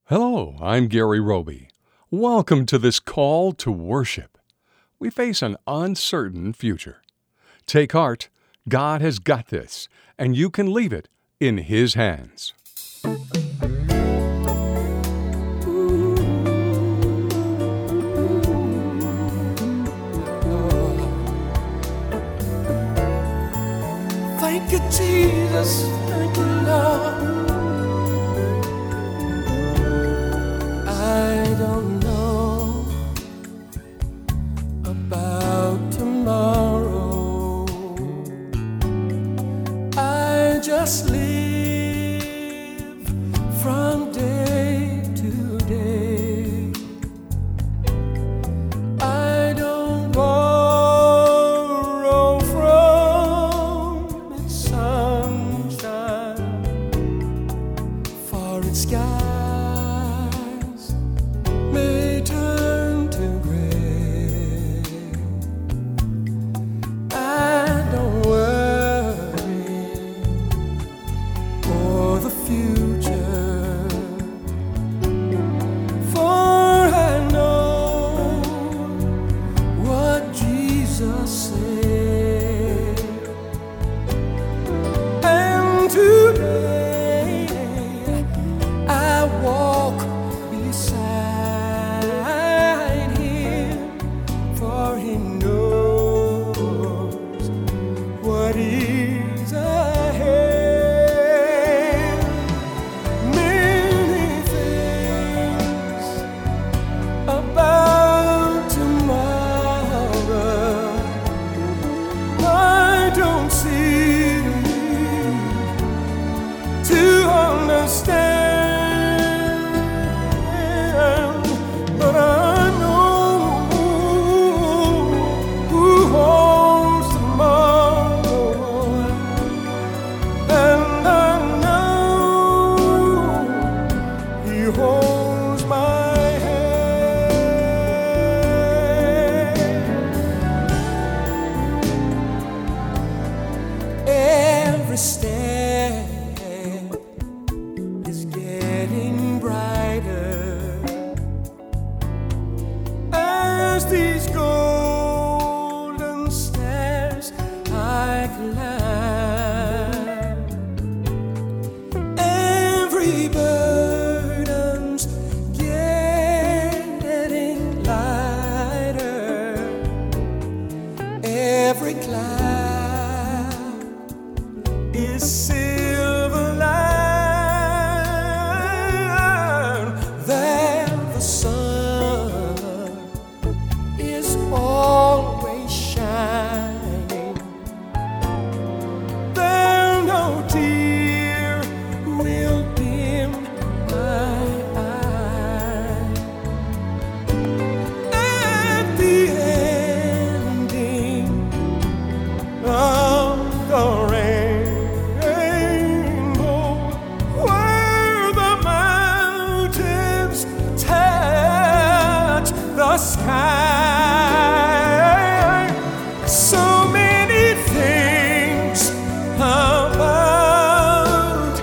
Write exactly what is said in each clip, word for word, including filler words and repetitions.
Hello, I'm Gary Roby. Welcome to this call to worship. We face an uncertain future. Take heart, God has got this, and you can leave it in His hands. Thank you, Jesus. Thank you, Lord. I don't know about tomorrow. I just live from day to day. I don't borrow from its sunshine, for its skies may turn to gray. I don't worry for the future, for I know what Jesus said. And today I walk beside Him, for He knows what is ahead. Many things about tomorrow I don't see to understand, but I know who holds tomorrow, and I know He holds my hand. Every step is getting brighter as these golden stairs I climb. Every burden's getting lighter. Every cloud is silver line. That the sun is always shining. There no tear will dim my eye. At the ending of the rainbow, where the mountains touch the sky, so many things about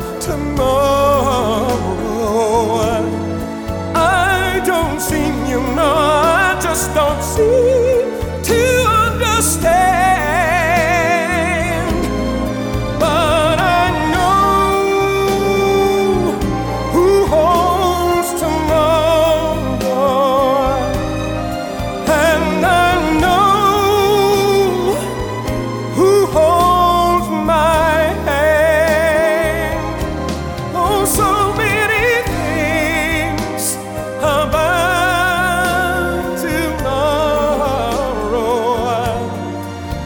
tomorrow I don't seem, you know, I just don't seem to understand. But I know who holds tomorrow, and I know who holds my hand. Oh, so many things about tomorrow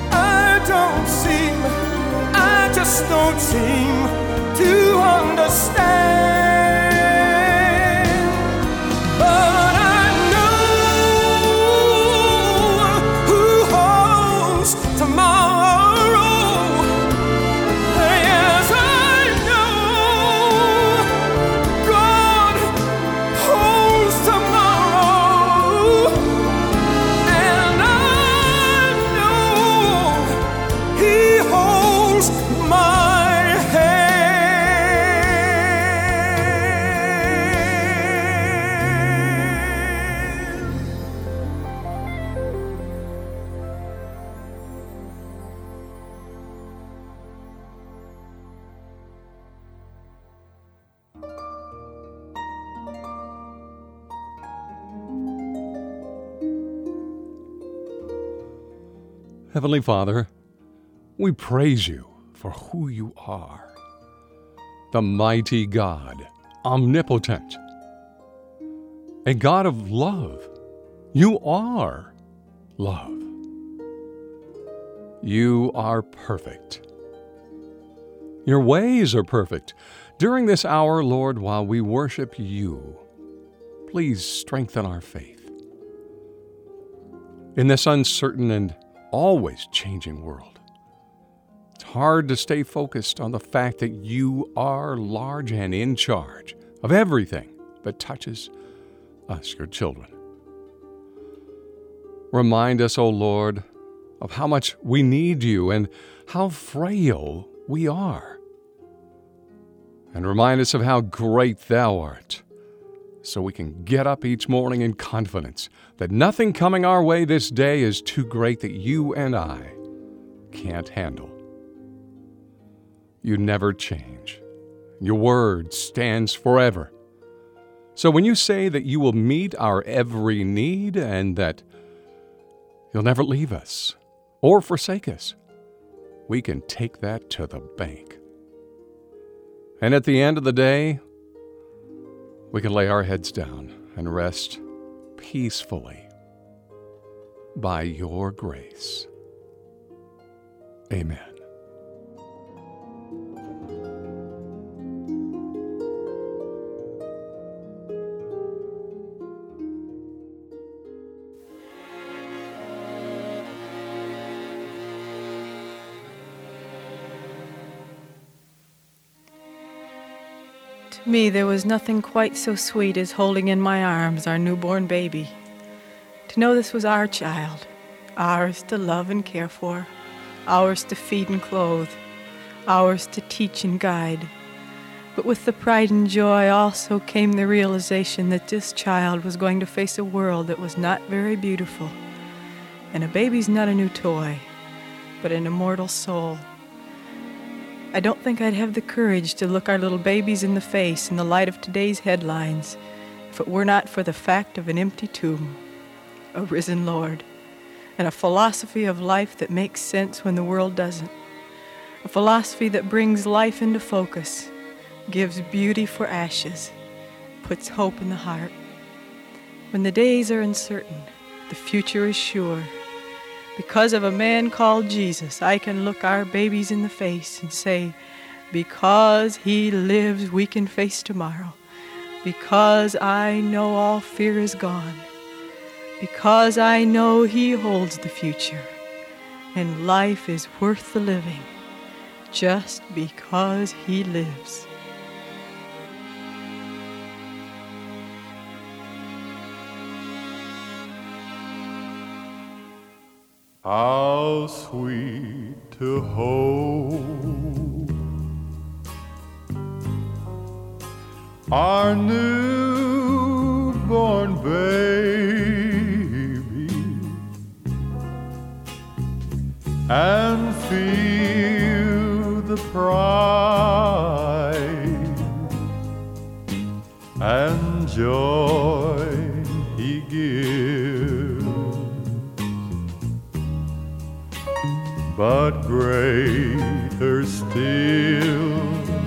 Heavenly Father, we praise you for who you are, the mighty God, omnipotent, a God of love. You are love. You are perfect. Your ways are perfect. During this hour, Lord, while we worship you, please strengthen our faith. In this uncertain and always changing world, it's hard to stay focused on the fact that you are large and in charge of everything that touches us, your children. Remind us, O Lord, of how much we need you and how frail we are. And remind us of how great thou art, so we can get up each morning in confidence that nothing coming our way this day is too great that you and I can't handle. You never change. Your word stands forever. So when you say that you will meet our every need and that you'll never leave us or forsake us, we can take that to the bank. And at the end of the day, we can lay our heads down and rest peacefully by your grace. Amen. To me, there was nothing quite so sweet as holding in my arms our newborn baby. To know this was our child, ours to love and care for, ours to feed and clothe, ours to teach and guide. But with the pride and joy also came the realization that this child was going to face a world that was not very beautiful. And a baby's not a new toy, but an immortal soul. I don't think I'd have the courage to look our little babies in the face in the light of today's headlines if it were not for the fact of an empty tomb, a risen Lord, and a philosophy of life that makes sense when the world doesn't, a philosophy that brings life into focus, gives beauty for ashes, puts hope in the heart. When the days are uncertain, the future is sure. Because of a man called Jesus, I can look our babies in the face and say, because he lives, we can face tomorrow. Because I know all fear is gone. Because I know he holds the future. And life is worth the living, just because he lives. How sweet to hold our newborn baby and feel the pride and joy he gives. But greater still,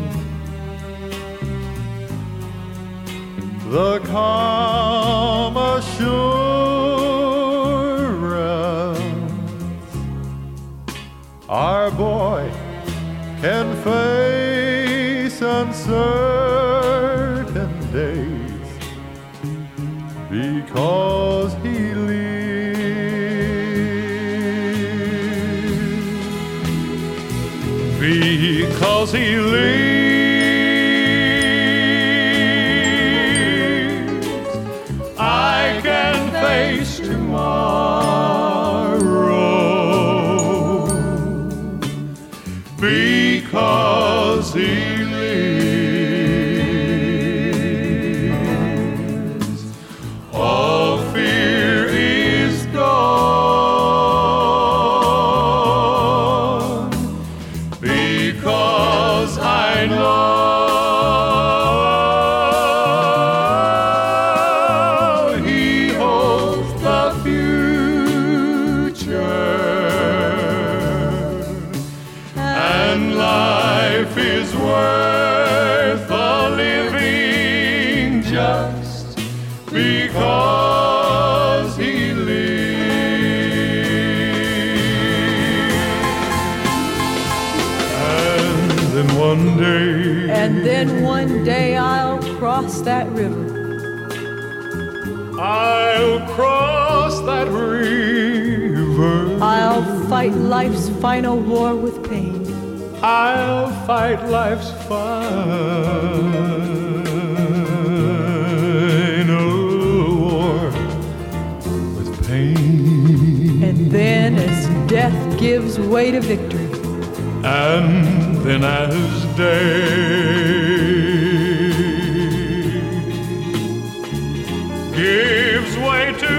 the calm assurance our boy can face uncertain days because he lives. Because he lives, I can face tomorrow. Because he lives, all fear is gone. Because I know he holds the future. because He lives. And then one day, And then one day I'll cross that river. I'll cross that river. I'll fight life's final war with pain. I'll fight life's final war with pain. And then as death gives way to victory, And then as day gives way to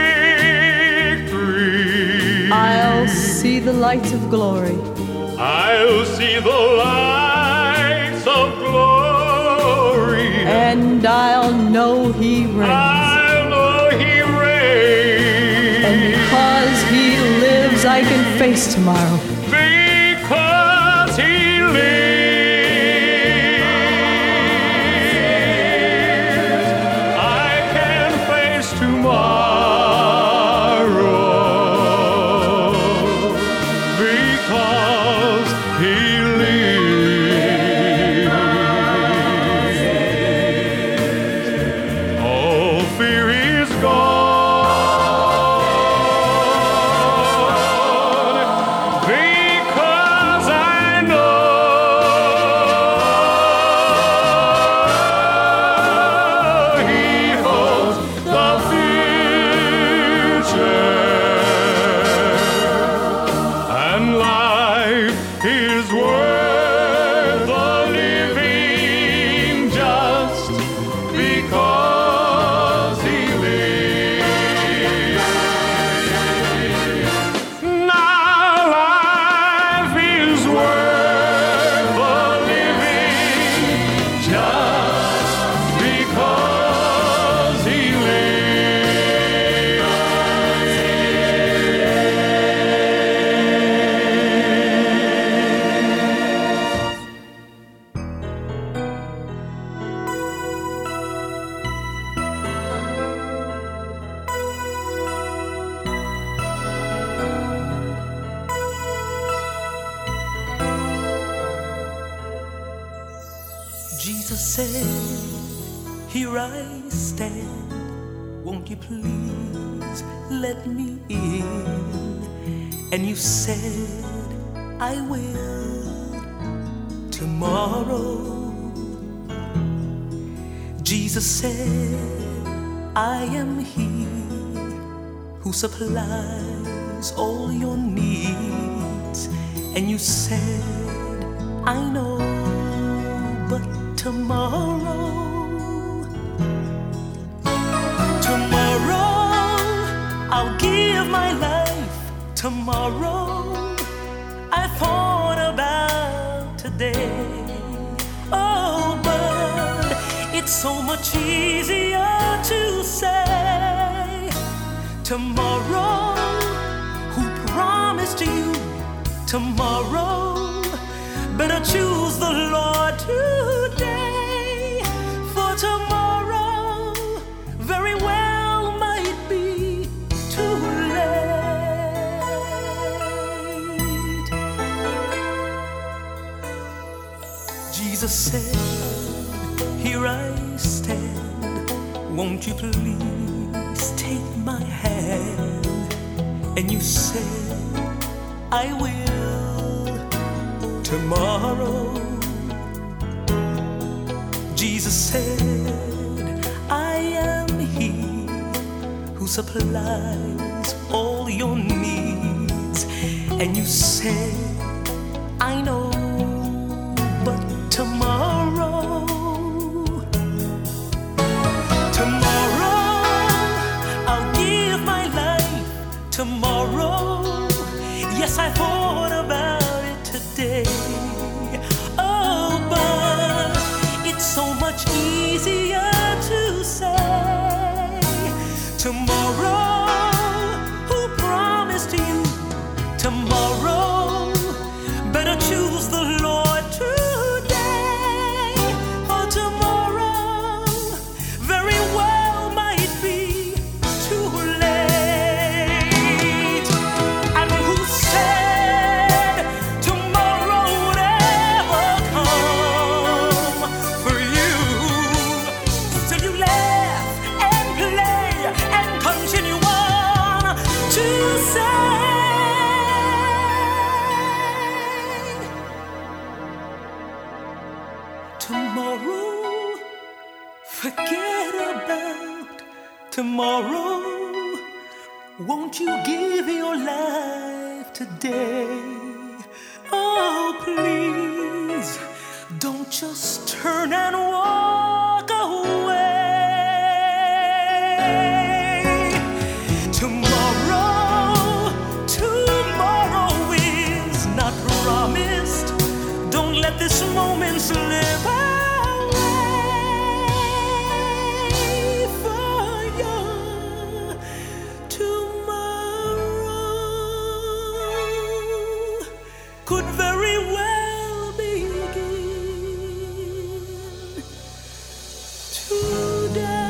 victory, I'll see the lights of glory. I'll see the lights of glory, And I'll know He reigns. I'll know He reigns. And because He lives, I can face tomorrow. Because He lives, I can face tomorrow. Because He lives, all fear is gone. Because I know He holds the future, and life is worth the living just because He lives. Now life is worth the living just because He lives. Jesus said, here I stand, won't you please let me in? And you said, I will tomorrow. Jesus said, I am He who supplies all your needs. And you said, I know, but tomorrow, tomorrow, I'll give my life. Tomorrow, I thought about today. Oh, but it's so much easier to say tomorrow. Who promised you tomorrow? Better choose the Lord today, for tomorrow very well might be too late. Jesus said, here I stand, won't you please take my hand? And you said, I will tomorrow. Jesus said, I am He who supplies all your needs. And you said, I know, but tomorrow, tomorrow, I'll give my life. Tomorrow, yes, I thought about it today. Oh, but it's so much easier to say tomorrow. Who promised you tomorrow? Better choose the Lord today, for tomorrow very well might tomorrow. Won't you give your life today? Oh, please, don't just turn and walk away. Tomorrow, tomorrow is not promised. Don't let this moment slip away, for your tomorrow could very well begin today.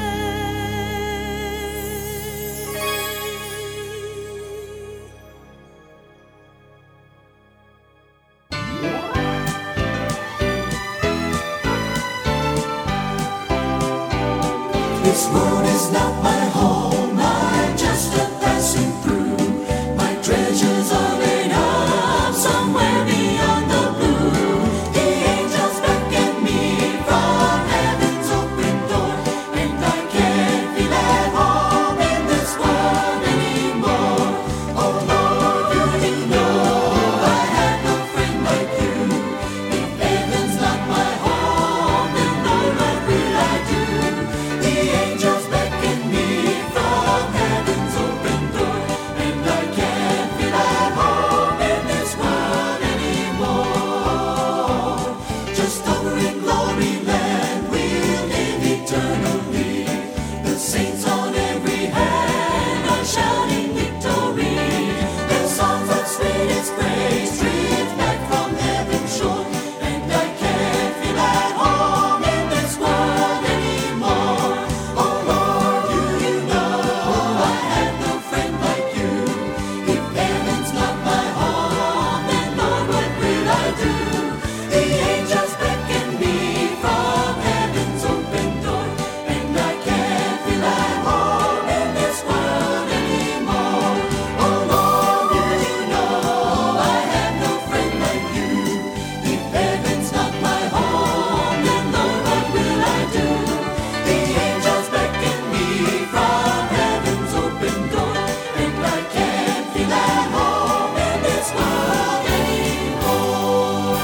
This road is not my home, I'm just a passing through. My treasures are laid up somewhere beyond the blue. The angels beckon me from heaven's open door, and I can't feel at home in this world anymore. Oh Lord, you didn't know I had no friend like you. If heaven's not my home, then Lord, what will I do? The angels beckon me from heaven's open door, and I can't feel at home in this world anymore. Just over in glory land we'll live eternally. The saints on every hand are shouting victory. Their songs of sweetest praise streams back from heaven's shore, and I can't feel at home in this world anymore. Oh Lord, you, you know I have no friend like you. If heaven's not my home, then Lord, what will I do? The angels beckon me from heaven's open door, and I can't feel at home in this world anymore. Oh Lord, you, you know I have no friend like you. If heaven's not my home, then Lord, what will I do? The angels beckon me from heaven's open door, and I can't feel at home in this world anymore.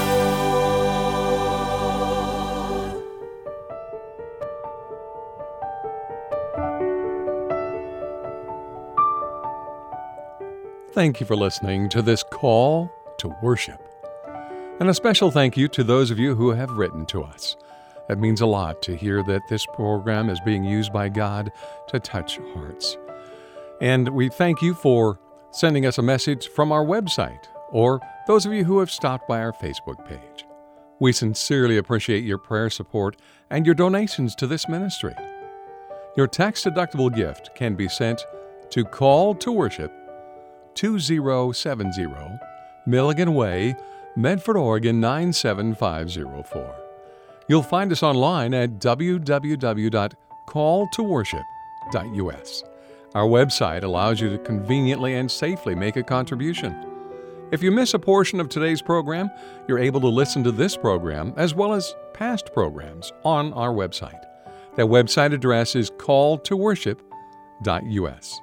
Thank you for listening to this call to worship. And a special thank you to those of you who have written to us. It means a lot to hear that this program is being used by God to touch hearts. And we thank you for sending us a message from our website, or those of you who have stopped by our Facebook page. We sincerely appreciate your prayer support and your donations to this ministry. Your tax-deductible gift can be sent to Call to Worship, two zero seven zero Milligan Way, Medford, Oregon nine seven five zero four. You'll find us online at w w w dot call to worship dot u s. Our website allows you to conveniently and safely make a contribution. If you miss a portion of today's program, you're able to listen to this program as well as past programs on our website. That website address is call to worship dot u s.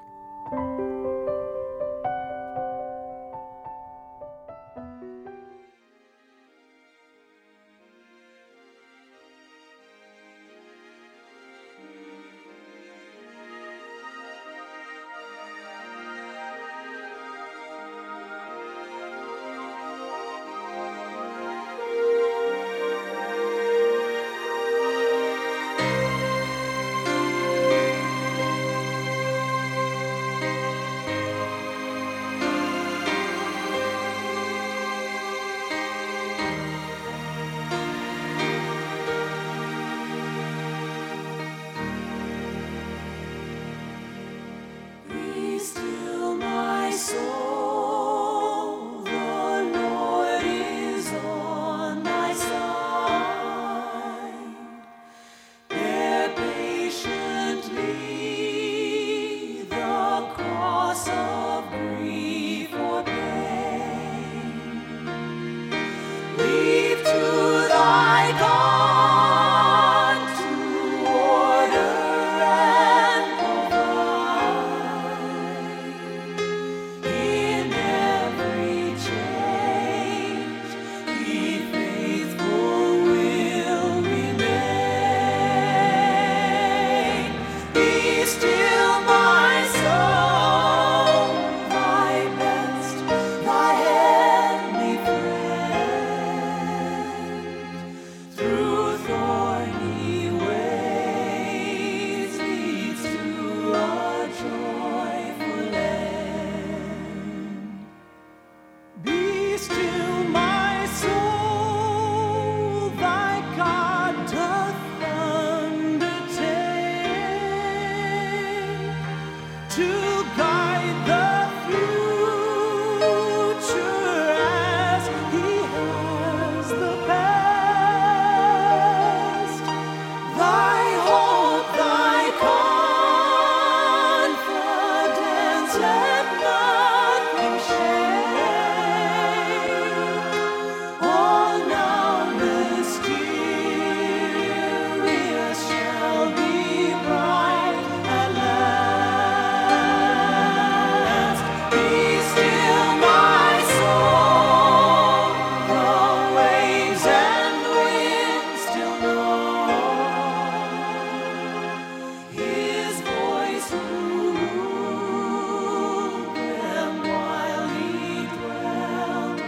to guide the future as He has the past. Thy hope, thy confidence, let nothing shake. All now mysterious shall be bright at last. Be still, my soul, the waves and winds still know His voice ruled them while He dwelt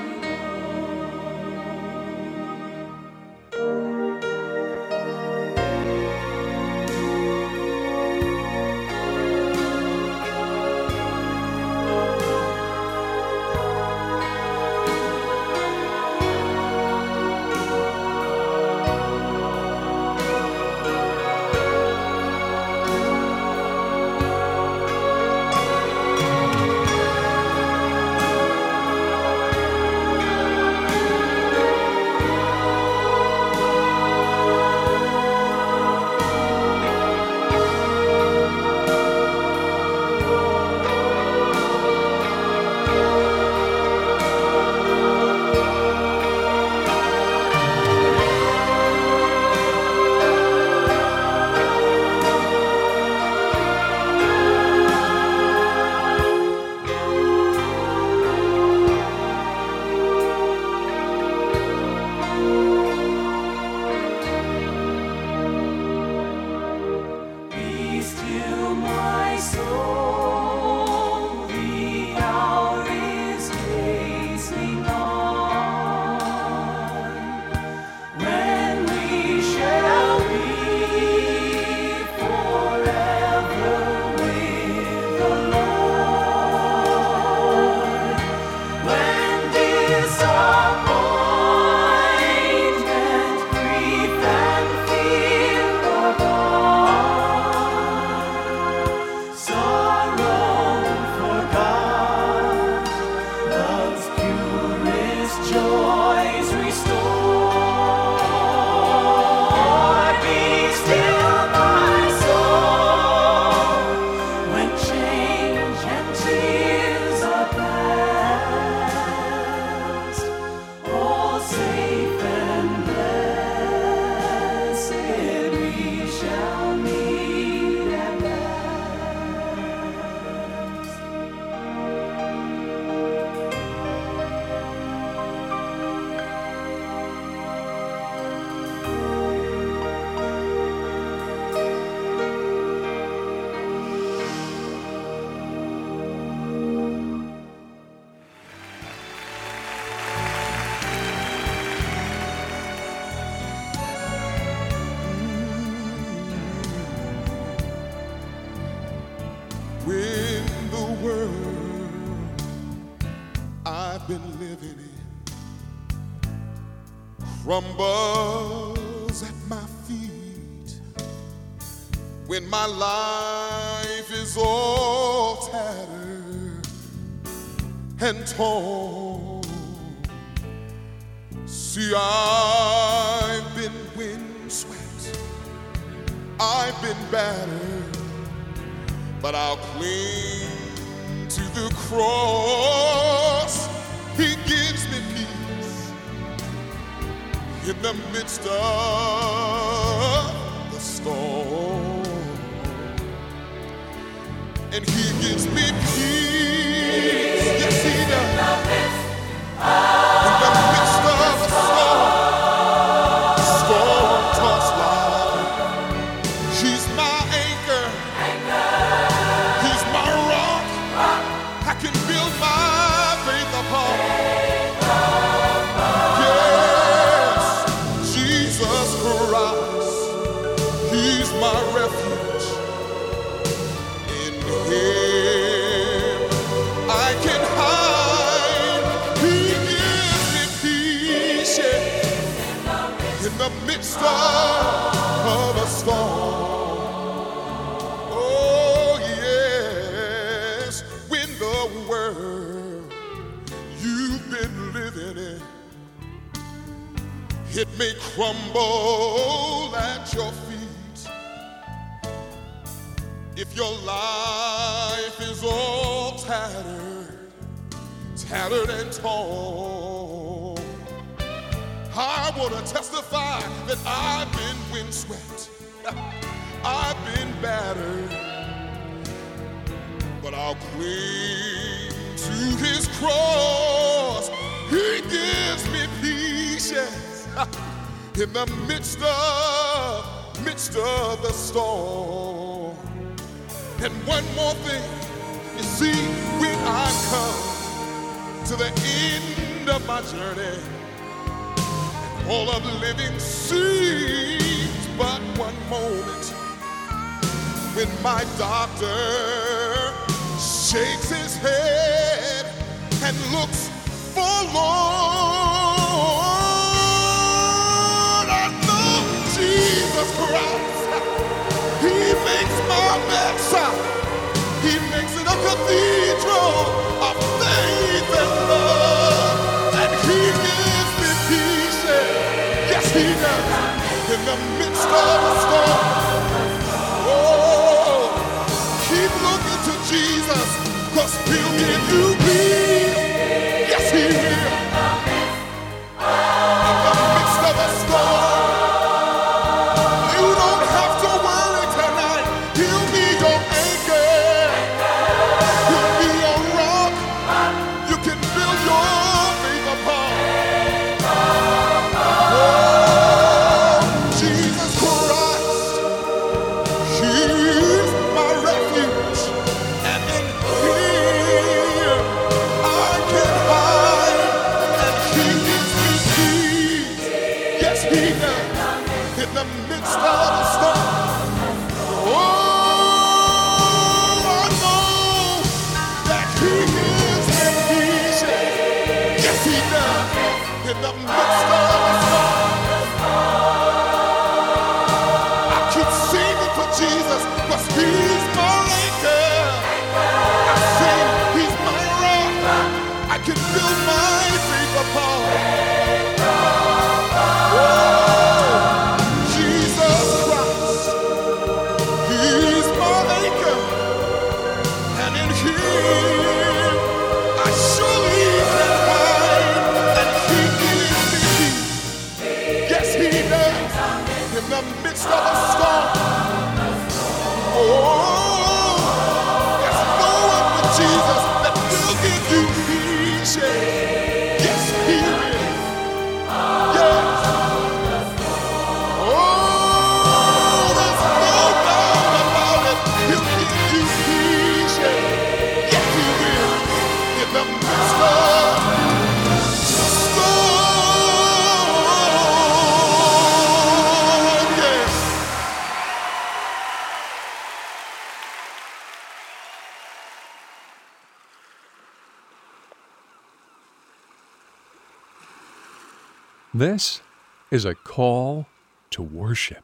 Be still, my soul, the hour is hastening on, when we shall be forever with the Lord. When disappointment, grief, and fear are gone, sorrow forgot, love's purest joys restored. Be still, my soul, when change and tears are past. All safe and blessed, we shall meet at last. When the world I've been living in crumbles at my feet, when my life is all tattered and torn, see, I've been windswept, I've been battered, but I'll cling to the cross. He gives me peace in the midst of the storm, and He gives me peace. Yes, He does. In the midst of the storm, storm-tossed life, He's my anchor. He's my rock. I can build my faith upon. Yes, Jesus Christ. He's my refuge. In Him I can hide. He gives me peace, yeah, in the midst of a storm. Oh, yeah. it may crumble at your feet. If your life is all tattered, tattered and torn, I want to testify that I've been windswept, I've been battered, but I'll cling to his cross. He gives me peace, yes, in the midst of, midst of the storm. And one more thing, you see, when I come to the end of my journey, all of living seems but one moment, when my doctor shakes his head and looks forlorn, I know Jesus Christ, he makes my bedside, he makes it a cathedral of faith and love, and he gives me peace, yes he does, in the midst of a storm. Oh, keep looking to Jesus, 'cause he'll give you peace, yes he will, in the midst of a storm. You don't have to worry tonight, he'll be your anchor, he'll be your rock, you can build your faith upon. Oh, Jesus Christ, he's my refuge, and in him I can hide, and he gives me peace, yes he does, in the midst of the storm. Oh, I know that he gives me peace, yes he does, in the midst of the storm. I keep singing for Jesus, 'cause he's my anchor. I sing, he's my rock, I can build my faith upon. Oh, Jesus Christ, he's my anchor, and in him I surely can hide, and he gives me peace, yes he does, in the midst of a storm. Oh, there's no one but Jesus that will give you peace, yes he will, yes. Oh, there's no doubt about it, he'll give you peace, yes he will, in the midst of the storm, yes. This is a call to worship.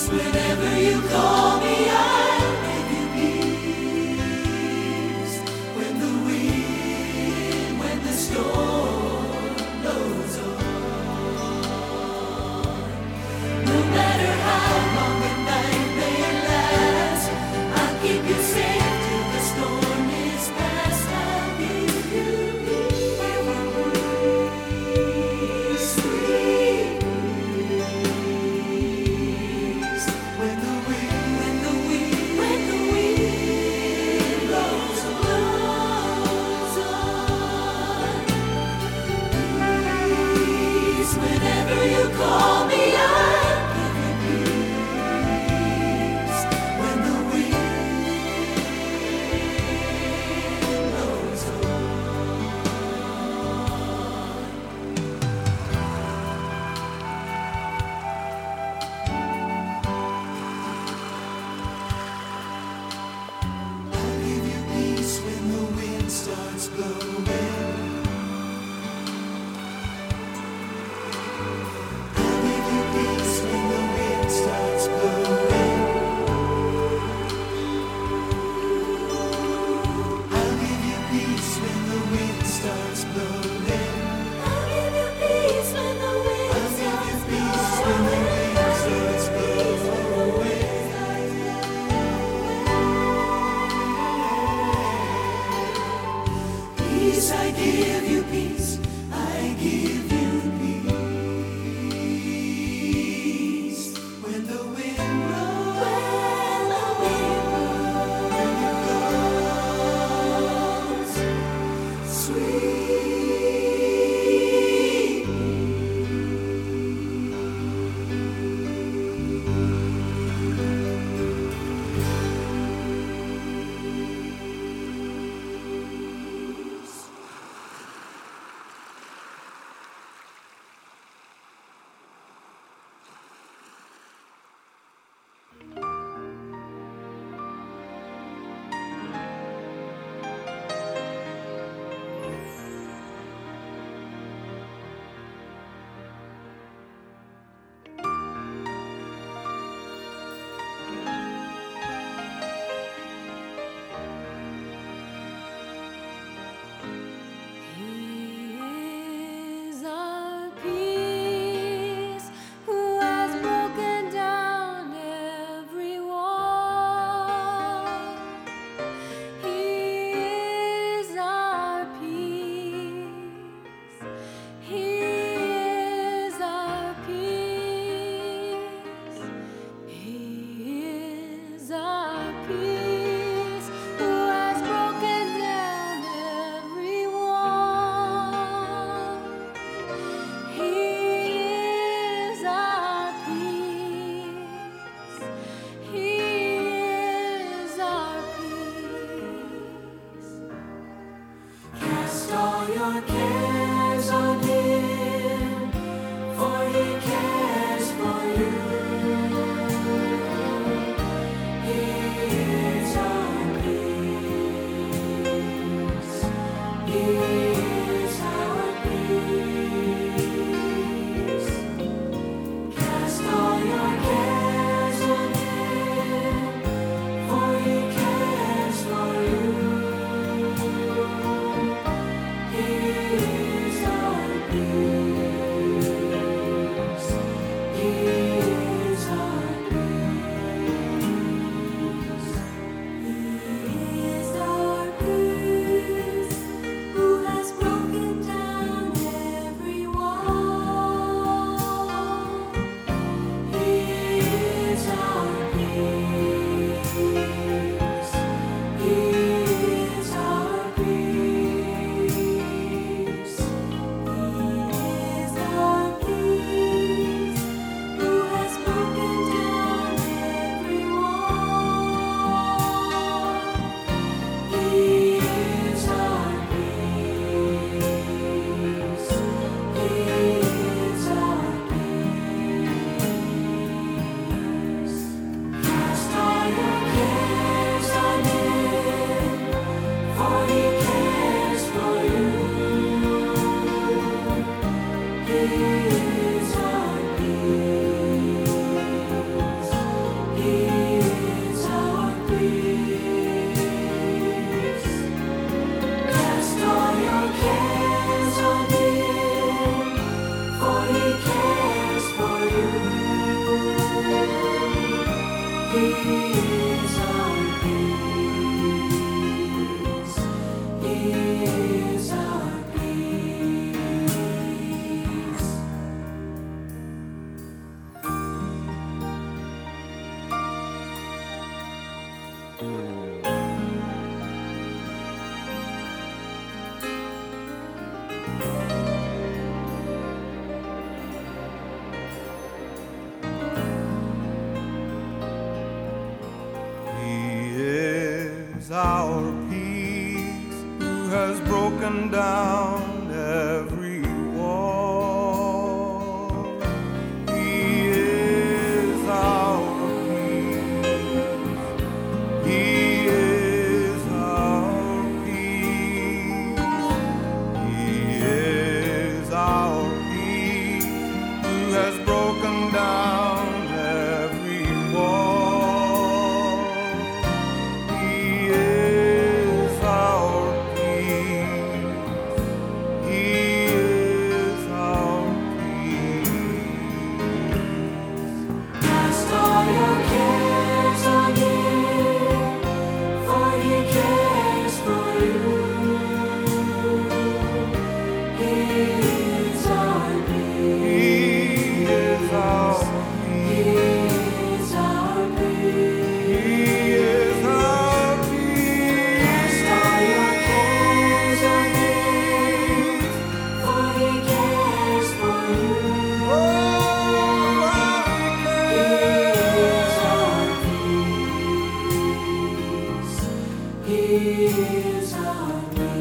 whenever you call me, I'll give you peace. When the wind, when the storm blows on, no matter how long the night may last, I'll keep you safe till the storm is past. I'll give you peace, sweet peace. When the wind is our peace, who has broken down every wall. He is our peace. He is our peace. He is our peace, who has broken down every wall. He is our peace. He is our peace. Cast all your cares on Him, for He cares for you. He is our peace. He is our He is our peace. He is our peace. Cast all your cares on Him, for He cares for you. Oh, He is our peace. He is our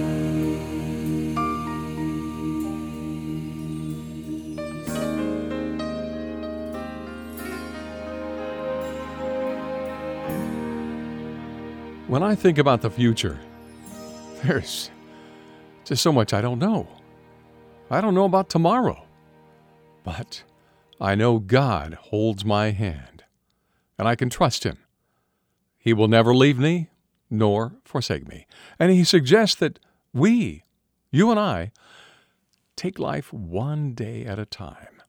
When I think about the future, there's just so much I don't know. I don't know about tomorrow. But I know God holds my hand, and I can trust Him. He will never leave me nor forsake me. And He suggests that we, you and I, take life one day at a time.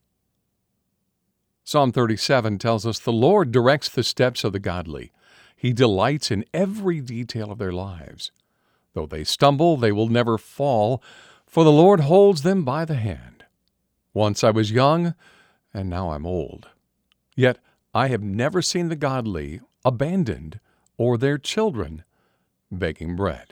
Psalm thirty-seven tells us, "The Lord directs the steps of the godly. He delights in every detail of their lives. Though they stumble, they will never fall, for the Lord holds them by the hand. Once I was young, and now I'm old. Yet I have never seen the godly abandoned or their children begging bread."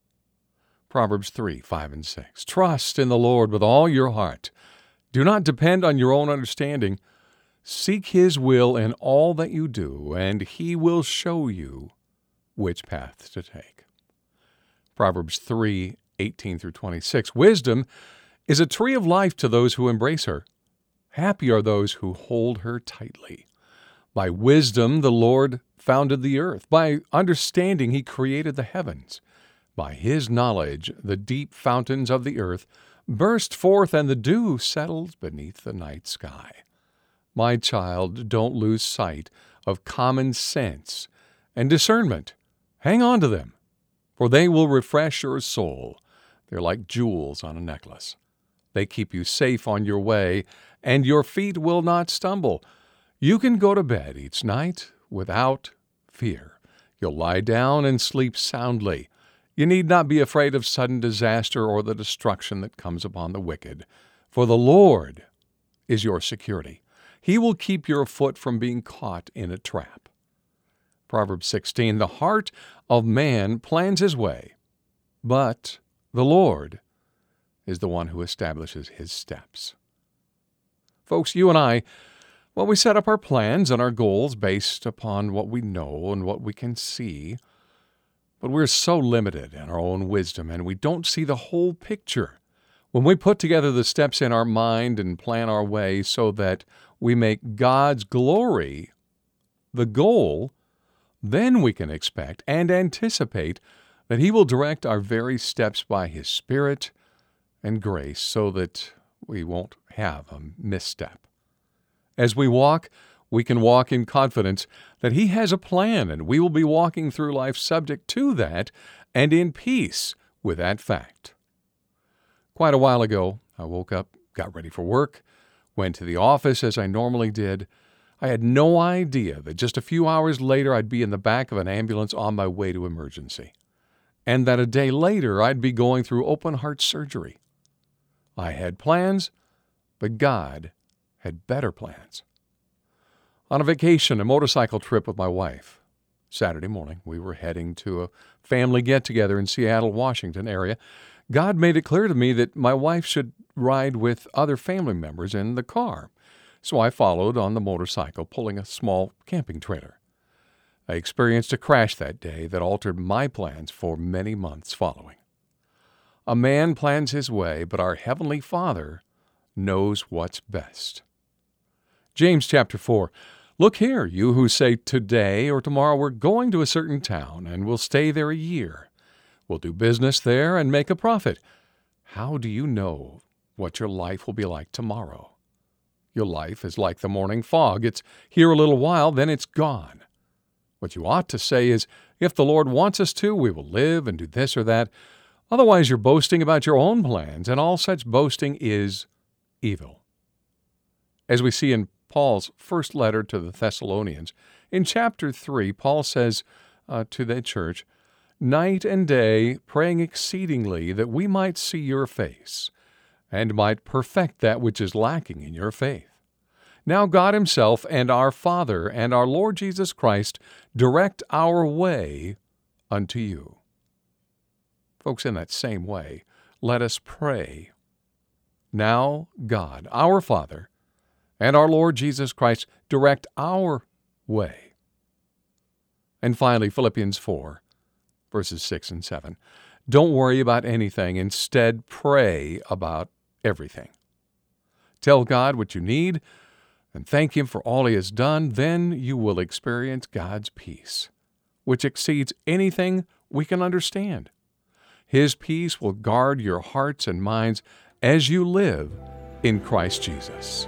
Proverbs three, five, and six. "Trust in the Lord with all your heart. Do not depend on your own understanding. Seek His will in all that you do, and He will show you which path to take." Proverbs three, eighteen through twenty-six. "Wisdom is a tree of life to those who embrace her. Happy are those who hold her tightly. By wisdom the Lord founded the earth. By understanding He created the heavens. By His knowledge the deep fountains of the earth burst forth, and the dew settles beneath the night sky. My child, don't lose sight of common sense and discernment. Hang on to them, for they will refresh your soul. They're like jewels on a necklace. They keep you safe on your way, and your feet will not stumble. You can go to bed each night without fear. You'll lie down and sleep soundly. You need not be afraid of sudden disaster or the destruction that comes upon the wicked, for the Lord is your security. He will keep your foot from being caught in a trap." Proverbs sixteen. "The heart of man plans his way, but the Lord is the one who establishes his steps." Folks, you and I, well, we set up our plans and our goals based upon what we know and what we can see, but we're so limited in our own wisdom, and we don't see the whole picture. When we put together the steps in our mind and plan our way so that we make God's glory the goal, then we can expect and anticipate that He will direct our very steps by His Spirit and grace so that we won't have a misstep. As we walk, we can walk in confidence that He has a plan, and we will be walking through life subject to that and in peace with that fact. Quite a while ago, I woke up, got ready for work, went to the office as I normally did. I had no idea that just a few hours later I'd be in the back of an ambulance on my way to emergency, and that a day later I'd be going through open heart surgery. I had plans, but God had better plans. On a vacation, a motorcycle trip with my wife. Saturday morning, we were heading to a family get-together in Seattle, Washington area. God made it clear to me that my wife should ride with other family members in the car, so I followed on the motorcycle, pulling a small camping trailer. I experienced a crash that day that altered my plans for many months following. A man plans his way, but our Heavenly Father knows what's best. James chapter four. Look here, you who say today or tomorrow we're going to a certain town and we'll stay there a year. We'll do business there and make a profit. How do you know what your life will be like tomorrow? Your life is like the morning fog. It's here a little while, then it's gone. What you ought to say is, if the Lord wants us to, we will live and do this or that. Otherwise, you're boasting about your own plans, and all such boasting is evil. As we see in Paul's first letter to the Thessalonians, in chapter three, Paul says uh, to the church, night and day praying exceedingly that we might see your face, and might perfect that which is lacking in your faith. Now God himself and our Father and our Lord Jesus Christ direct our way unto you. Folks, in that same way, let us pray. Now God, our Father, and our Lord Jesus Christ direct our way. And finally, Philippians four, verses six and seven. Don't worry about anything. Instead, pray about everything. Tell God what you need and thank Him for all He has done. Then you will experience God's peace, which exceeds anything we can understand. His peace will guard your hearts and minds as you live in Christ Jesus.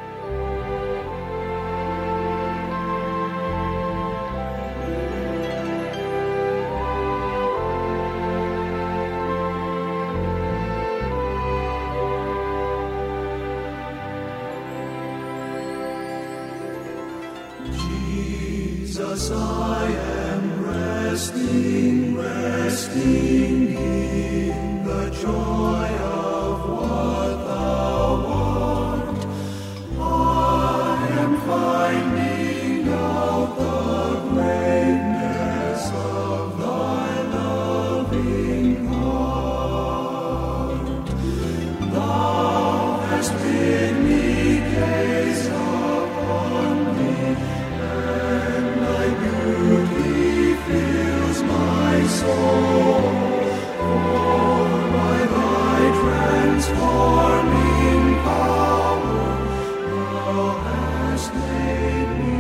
Jesus, I am resting, resting in the joy of what thou art. I am finding out the greatness of thy loving heart. Thou hast bid me gaze upon thee, and thy beauty fills my soul. For by thy transforming power thou hast made me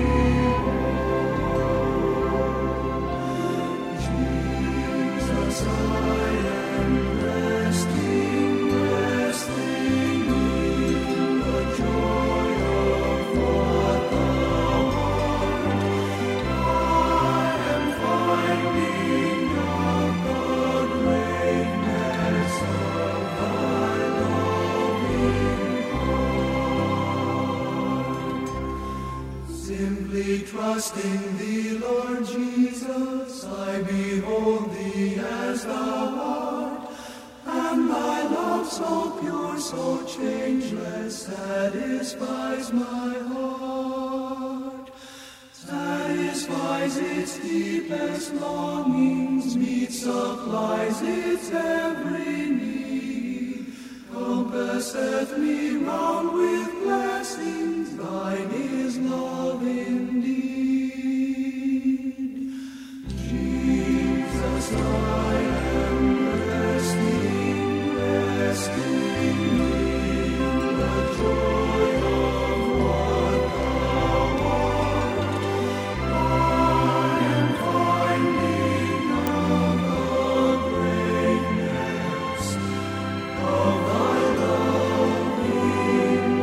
whole. Jesus, I am resting, resting in the joy of what thou art. I am finding out the greatness of thy loving heart. Simply trusting thee, Lord Jesus, I behold thee as thou art, and thy love so pure, so changeless, satisfies my heart, satisfies its deepest longings, meets, supplies its every need, compasseth me round with blessings, thine is love indeed. Jesus, I am resting, resting in the joy of what thou art. I am finding out the greatness of thy loving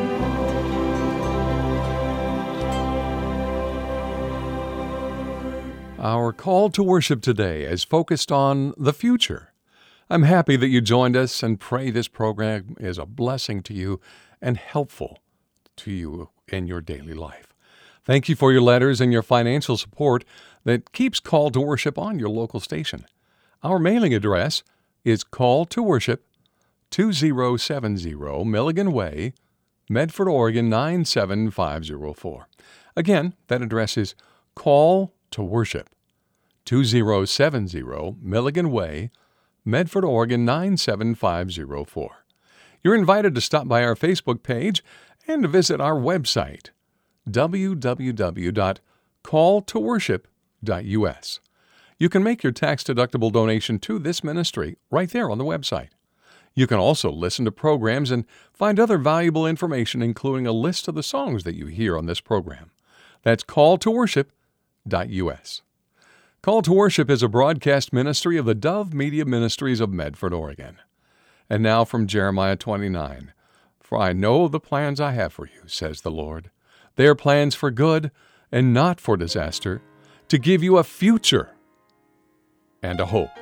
heart. Our call to worship today is focused on the future. I'm happy that you joined us and pray this program is a blessing to you and helpful to you in your daily life. Thank you for your letters and your financial support that keeps Call to Worship on your local station. Our mailing address is Call to Worship, two zero seven zero Milligan Way, Medford, Oregon nine seven five zero four. Again, that address is Call to Worship, two zero seven zero Milligan Way, Medford, Oregon nine seven five zero four. You're invited to stop by our Facebook page and to visit our website, w w w dot call to worship dot U S. You can make your tax-deductible donation to this ministry right there on the website. You can also listen to programs and find other valuable information, including a list of the songs that you hear on this program. That's call to worship dot U S. Call to Worship is a broadcast ministry of the Dove Media Ministries of Medford, Oregon. And now from Jeremiah twenty-nine. For I know the plans I have for you, says the Lord. They are plans for good and not for disaster, to give you a future and a hope.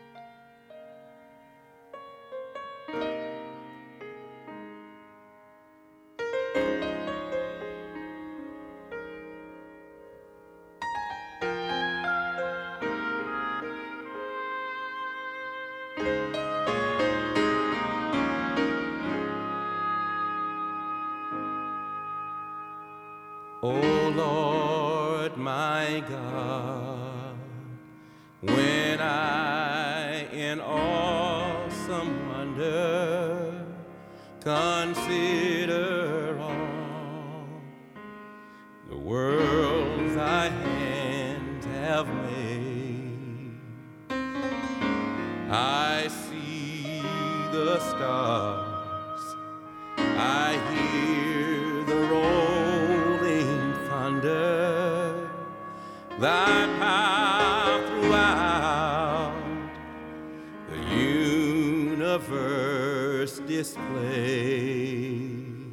O Lord my God, when I in awesome wonder consider all the worlds thy hands have made, I see the stars, I hear the rolling thunder, thy power throughout the universe display.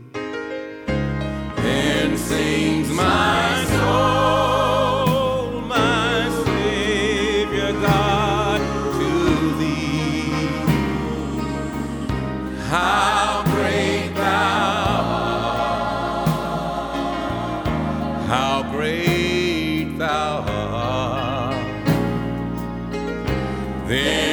Then sings my soul, my Savior God, to thee. How great thou art, how great thou art. Then